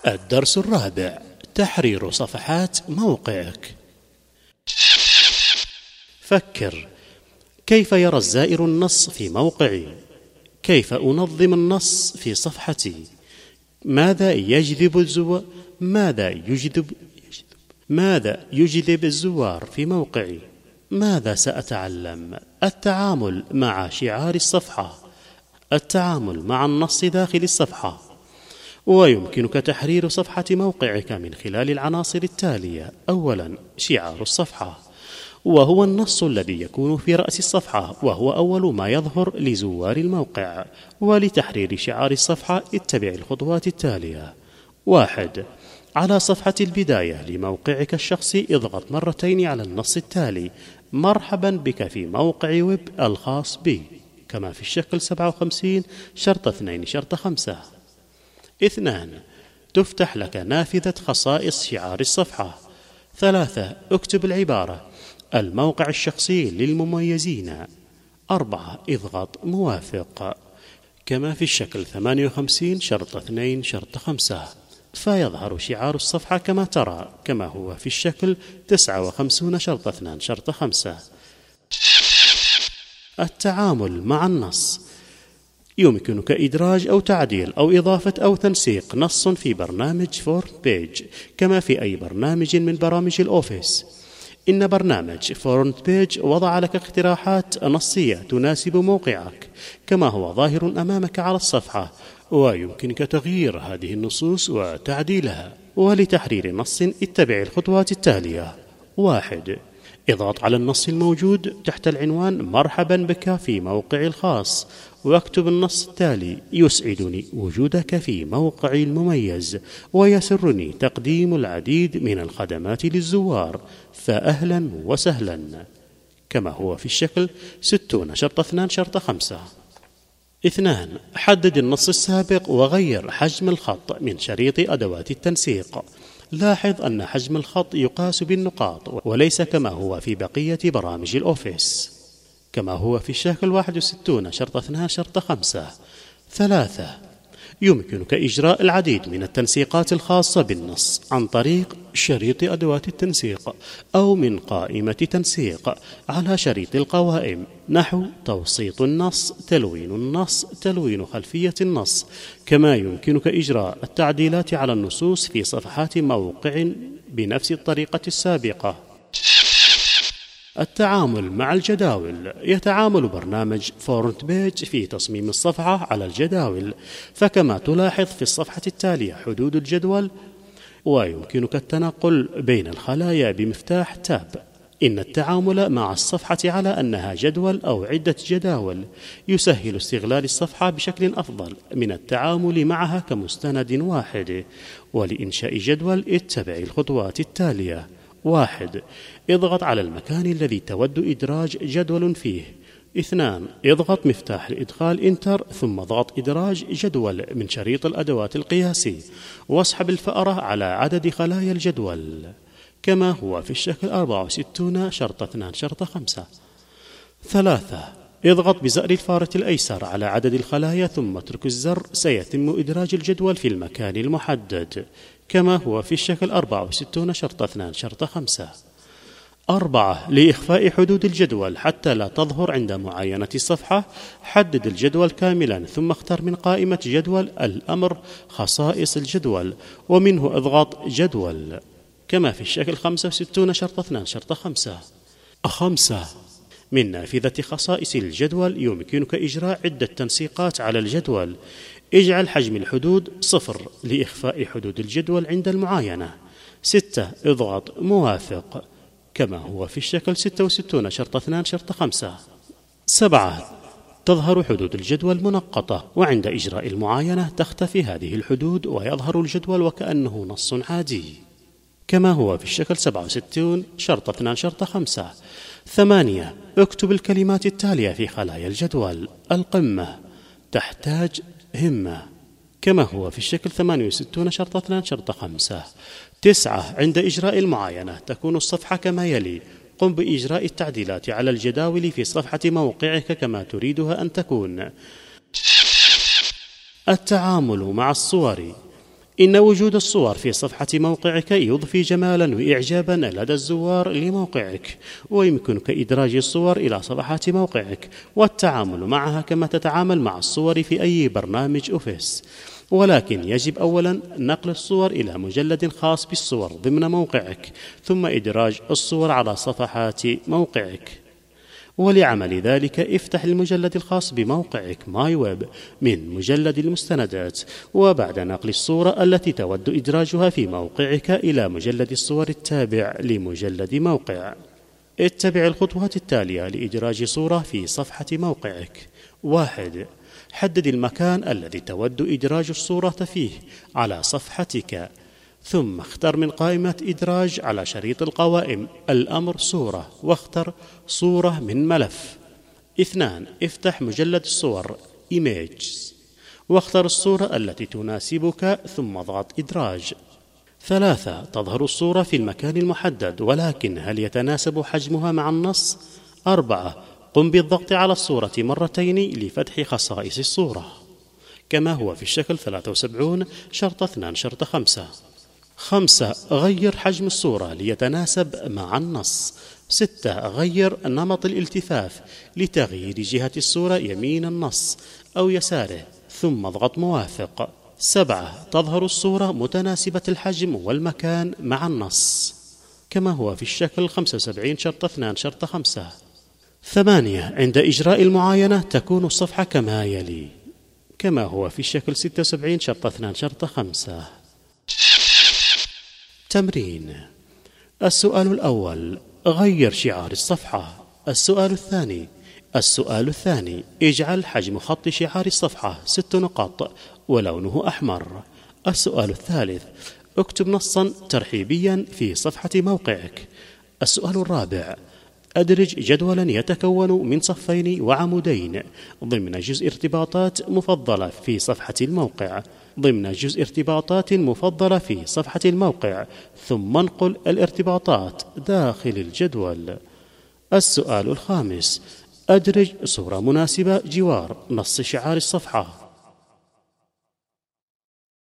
الدرس الرابع: تحرير صفحات موقعك. فكر، كيف يرى الزائر النص في موقعي؟ كيف أنظم النص في صفحتي؟ ماذا يجذب الزوار في موقعي؟ ماذا سأتعلم؟ التعامل مع شعار الصفحة، التعامل مع النص داخل الصفحة. ويمكنك تحرير صفحة موقعك من خلال العناصر التالية. أولا، شعار الصفحة، وهو النص الذي يكون في رأس الصفحة، وهو أول ما يظهر لزوار الموقع. ولتحرير شعار الصفحة اتبع الخطوات التالية. 1. على صفحة البداية لموقعك الشخصي اضغط مرتين على النص التالي: مرحبا بك في موقع ويب الخاص بي، كما في الشكل 57 شرط 2 شرط 5. 2. تفتح لك نافذة خصائص شعار الصفحة. 3. اكتب العبارة: الموقع الشخصي للمميزين. 4. اضغط موافق، كما في الشكل 58 شرط 2 شرط 5، فيظهر شعار الصفحة كما ترى، كما هو في الشكل 59 شرط 2 شرط 5. التعامل مع النص: يمكنك إدراج أو تعديل أو إضافة أو تنسيق نص في برنامج فورم بيج، كما في أي برنامج من برامج الأوفيس. إن برنامج فورم بيج وضع لك اقتراحات نصية تناسب موقعك، كما هو ظاهر أمامك على الصفحة، ويمكنك تغيير هذه النصوص وتعديلها. ولتحرير نص اتبع الخطوات التالية. 1. اضغط على النص الموجود تحت العنوان مرحبا بك في موقعي الخاص، واكتب النص التالي: يسعدني وجودك في موقعي المميز، ويسرني تقديم العديد من الخدمات للزوار، فأهلا وسهلا، كما هو في الشكل 60 شرط 2 شرط 5. 2. حدد النص السابق وغير حجم الخط من شريط أدوات التنسيق. لاحظ أن حجم الخط يقاس بالنقاط وليس كما هو في بقية برامج الأوفيس، كما هو في الشكل 61 شرط 2 شرط 5. 3. يمكنك إجراء العديد من التنسيقات الخاصة بالنص عن طريق شريط أدوات التنسيق أو من قائمة تنسيق على شريط القوائم، نحو توسيط النص، تلوين النص، تلوين خلفية النص. كما يمكنك إجراء التعديلات على النصوص في صفحات موقع بنفس الطريقة السابقة. التعامل مع الجداول: يتعامل برنامج فورم بيج في تصميم الصفحة على الجداول، فكما تلاحظ في الصفحة التالية حدود الجدول، ويمكنك التنقل بين الخلايا بمفتاح تاب. إن التعامل مع الصفحة على أنها جدول أو عدة جداول يسهل استغلال الصفحة بشكل أفضل من التعامل معها كمستند واحد. ولإنشاء جدول اتبع الخطوات التالية. 1. اضغط على المكان الذي تود إدراج جدول فيه. 2. اضغط مفتاح الإدخال إنتر، ثم اضغط إدراج جدول من شريط الأدوات القياسي، واسحب الفأرة على عدد خلايا الجدول، كما هو في الشكل 64 شرط 2 شرط 5. 3. اضغط بزر الفارة الأيسر على عدد الخلايا ثم اترك الزر، سيتم إدراج الجدول في المكان المحدد، كما هو في الشكل 64 شرط 2 شرط 5. 4. لإخفاء حدود الجدول حتى لا تظهر عند معاينة الصفحة، حدد الجدول كاملا ثم اختر من قائمة جدول الأمر خصائص الجدول، ومنه اضغط جدول، كما في الشكل 65 شرط 2 شرط 5. 5. من نافذة خصائص الجدول يمكنك إجراء عدة تنسيقات على الجدول. اجعل حجم الحدود 0 لإخفاء حدود الجدول عند المعاينة. 6. اضغط موافق، كما هو في الشكل 66 شرط 2 شرط 5. 7. تظهر حدود الجدول منقطة، وعند إجراء المعاينة تختفي هذه الحدود ويظهر الجدول وكأنه نص عادي، كما هو في الشكل 67 شرط 2 شرط 5. 8. اكتب الكلمات التالية في خلايا الجدول: القمة تحتاج همة، كما هو في الشكل 68 شرط 2 شرط 5. 9. عند إجراء المعاينة تكون الصفحة كما يلي: قم بإجراء التعديلات على الجداول في صفحة موقعك كما تريدها أن تكون. التعامل مع الصور: إن وجود الصور في صفحة موقعك يضفي جمالا وإعجابا لدى الزوار لموقعك، ويمكنك إدراج الصور إلى صفحات موقعك والتعامل معها كما تتعامل مع الصور في أي برنامج أوفيس. ولكن يجب أولا نقل الصور إلى مجلد خاص بالصور ضمن موقعك، ثم إدراج الصور على صفحات موقعك. ولعمل ذلك افتح المجلد الخاص بموقعك ماي ويب من مجلد المستندات، وبعد نقل الصورة التي تود إدراجها في موقعك إلى مجلد الصور التابع لمجلد موقع. اتبع الخطوات التالية لإدراج صورة في صفحة موقعك. 1. حدد المكان الذي تود إدراج الصورة فيه على صفحتك، ثم اختر من قائمة إدراج على شريط القوائم الأمر صورة، واختر صورة من ملف. 2. افتح مجلد الصور Images واختر الصورة التي تناسبك ثم اضغط إدراج. 3. تظهر الصورة في المكان المحدد، ولكن هل يتناسب حجمها مع النص؟ 4. قم بالضغط على الصورة مرتين لفتح خصائص الصورة كما هو في الشكل 73 شرط 2 شرط 5. 5. غير حجم الصورة ليتناسب مع النص. 6. غير نمط الالتفاف لتغيير جهة الصورة يمين النص أو يساره، ثم اضغط موافق. 7. تظهر الصورة متناسبة الحجم والمكان مع النص كما هو في الشكل 75 شرط 2 شرط 5. 8. عند إجراء المعاينة تكون الصفحة كما يلي كما هو في الشكل 76 شرط 2 شرط 5. تمرين. السؤال الأول: غير شعار الصفحة. السؤال الثاني: اجعل حجم خط شعار الصفحة 6 نقاط ولونه أحمر. السؤال الثالث: اكتب نصا ترحيبيا في صفحة موقعك. السؤال الرابع: أدرج جدولا يتكون من صفين وعمودين ضمن جزء ارتباطات مفضلة في صفحة الموقع، ثم انقل الارتباطات داخل الجدول. السؤال الخامس: أدرج صورة مناسبة جوار نص شعار الصفحة.